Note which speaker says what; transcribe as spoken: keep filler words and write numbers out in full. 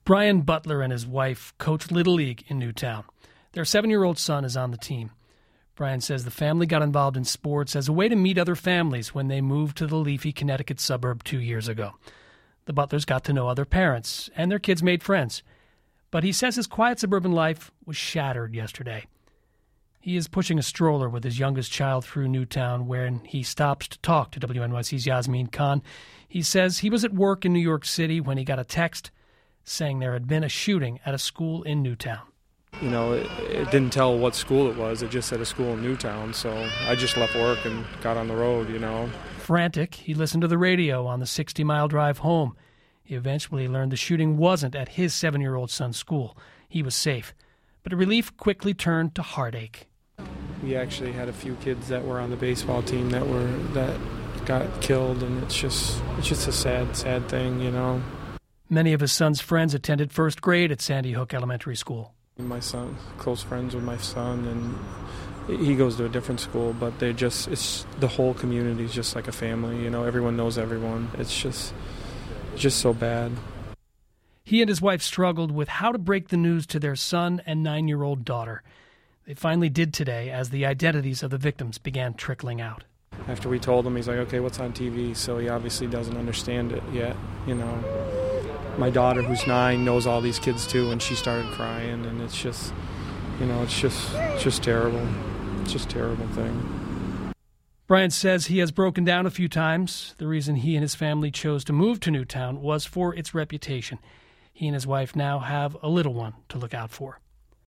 Speaker 1: Brian Butler and his wife coach Little League in Newtown. Their seven-year-old son is on the team. Brian says the family got involved in sports as a way to meet other families when they moved to the leafy Connecticut suburb two years ago. The Butlers got to know other parents, and their kids made friends. But he says his quiet suburban life was shattered yesterday. He is pushing a stroller with his youngest child through Newtown when he stops to talk to W N Y C's Yasmin Khan. He says he was at work in New York City when he got a text saying there had been a shooting at a school in Newtown.
Speaker 2: You know, it, it didn't tell what school it was. It just said a school in Newtown. So I just left work and got on the road, you know.
Speaker 1: Frantic, he listened to the radio on the sixty-mile drive home. He eventually learned the shooting wasn't at his seven-year-old son's school. He was safe. But relief quickly turned to heartache.
Speaker 2: We actually had a few kids that were on the baseball team that were that got killed, and it's just it's just a sad, sad thing, you know.
Speaker 1: Many of his son's friends attended first grade at Sandy Hook Elementary School.
Speaker 2: My son, close friends with my son, and he goes to a different school, but they just, it's, the whole community is just like a family, you know, everyone knows everyone. It's just, just so bad.
Speaker 1: He and his wife struggled with how to break the news to their son and nine-year-old daughter. They finally did today as the identities of the victims began trickling out.
Speaker 2: After we told him, he's like, okay, what's on T V? So he obviously doesn't understand it yet, you know. My daughter, who's nine, knows all these kids too, and she started crying, and it's just, you know, it's just, it's just terrible. It's just a terrible thing.
Speaker 1: Brian says he has broken down a few times. The reason he and his family chose to move to Newtown was for its reputation. He and his wife now have a little one to look out for.